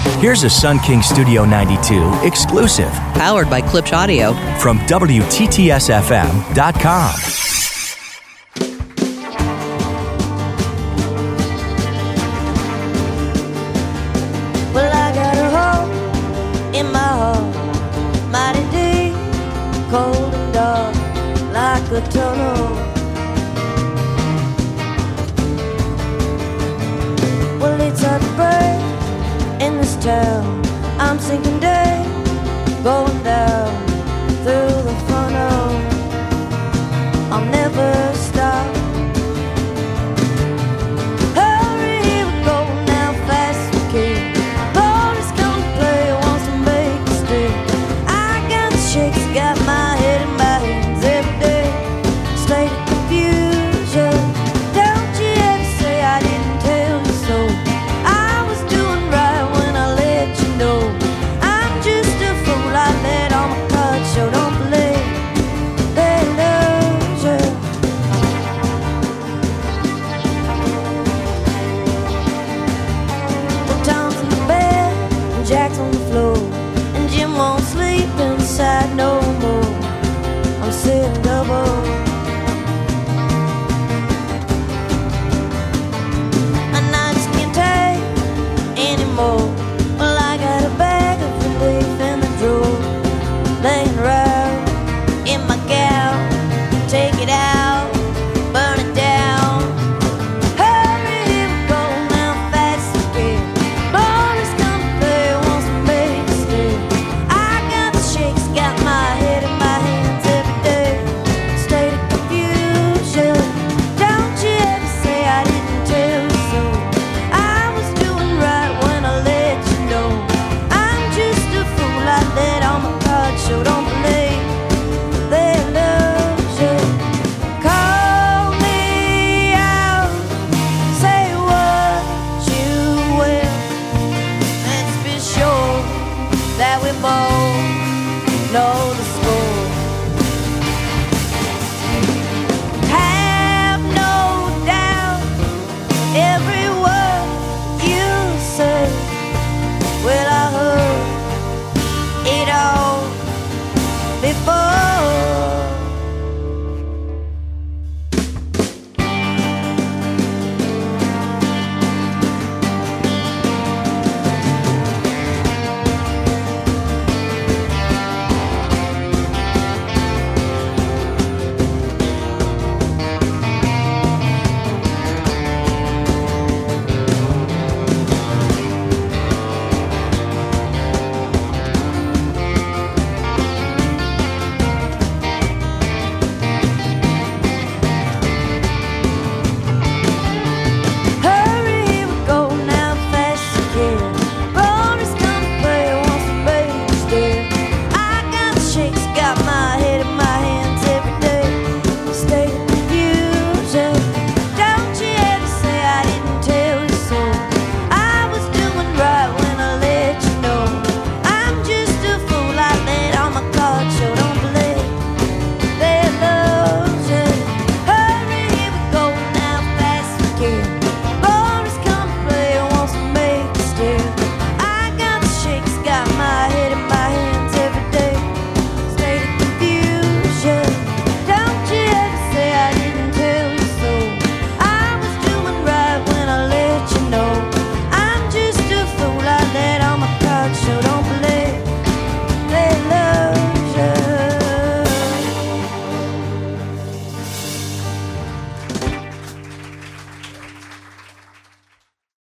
Here's a Sun King Studio 92 exclusive. Powered by Klipsch Audio. From WTTSFM.com. Well, I got a hole in my heart, mighty deep, cold and dark, like a tunnel. Well, it's hard to break in this town. I'm sinking day, going down through the funnel. I'll never stop. Hurry, here we go now, fast and key. Police come to play, wants to make a stick. I got the shakes, got my head in my hands every day. State of confusion. Don't you ever say I didn't tell you so. I was doing right when I let you know. I'm just a fool, I let all my cards show. Don't believe they lose you. Well, Tom's in the bed and Jack's on the floor, and Jim won't sleep inside no more. I'm sitting double. And I just can't take anymore.